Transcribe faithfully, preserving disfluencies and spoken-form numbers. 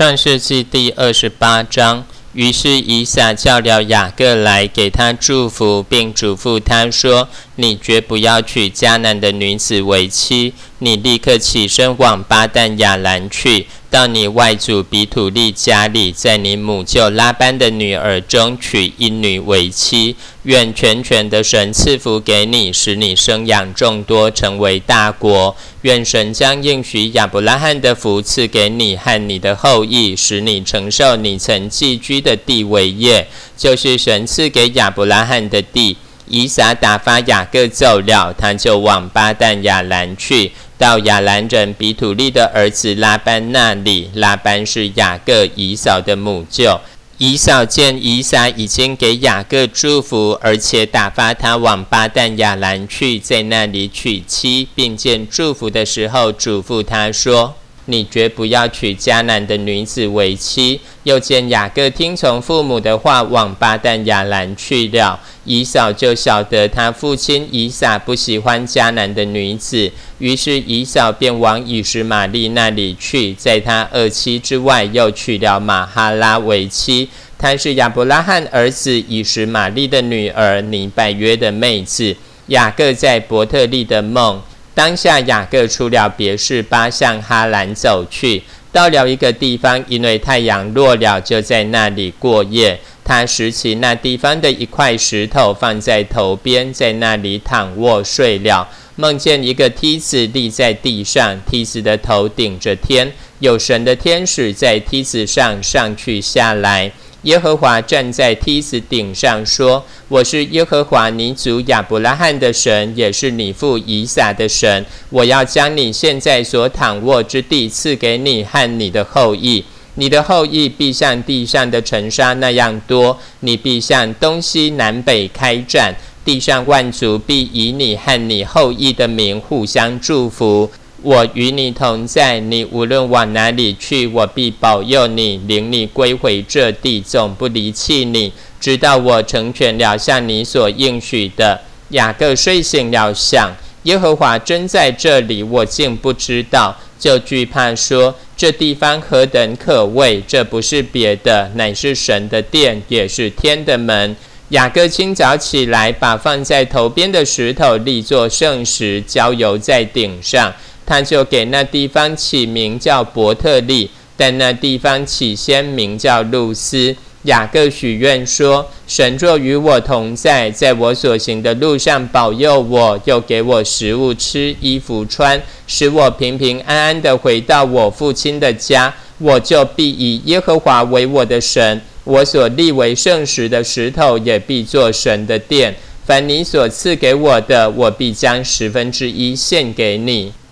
创世纪第二十八章，于是以撒叫了雅各来，给他祝福，并嘱咐他说：你绝不要娶迦南的女子为妻，你立刻起身往巴旦亚兰去，到你外祖比土利家里，在你母舅拉班的女儿中娶一女为妻。愿全权的神赐福给你，使你生养众多，成为大国。愿神将应许亚伯拉罕的福赐给你和你的后裔，使你承受你曾寄居的地为业，就是神赐给亚伯拉罕的地。以撒打发雅各走了，他就往巴旦亚兰去，到亚兰人比土利的儿子拉班那里。拉班是雅各以扫的母舅。以扫见以撒已经给雅各祝福，而且打发他往巴旦亚兰去，在那里娶妻，并见祝福的时候嘱咐他说：你绝不要娶迦南的女子为妻。又见雅各听从父母的话，往巴旦亚兰去了。以扫就晓得他父亲以撒不喜欢迦南的女子，于是以扫便往以实玛利那里去，在他二妻之外又娶了玛哈拉为妻。她是亚伯拉罕儿子以实玛利的女儿，尼拜约的妹子。雅各在伯特利的梦。当下雅各出了别是巴，向哈兰走去，到了一个地方，因为太阳落了，就在那里过夜。他拾起那地方的一块石头，放在头边，在那里躺卧睡了。梦见一个梯子立在地上，梯子的头顶着天，有神的天使在梯子上上去下来。耶和华站在梯子顶上说：我是耶和华你祖亚伯拉罕的神，也是你父以撒的神。我要将你现在所躺卧之地赐给你和你的后裔，你的后裔必像地上的尘沙那样多，你必向东西南北开展，地上万族必以你和你后裔的名互相祝福。我与你同在，你无论往哪里去，我必保佑你，领你归回这地，总不离弃你，直到我成全了向你所应许的。雅各睡醒了，想耶和华真在这里，我竟不知道，就惧怕说：这地方何等可畏！这不是别的，乃是神的殿，也是天的门。雅各清早起来，把放在头边的石头立作圣石，浇油在顶上。他就给那地方起名叫伯特利，但那地方起先名叫路斯。雅各许愿说：神若与我同在，在我所行的路上保佑我，又给我食物吃，衣服穿，使我平平安安地回到我父亲的家，我就必以耶和华为我的神，我所立为圣石的石头也必作神的殿。凡你所赐给我的，我必将十分之一献给你。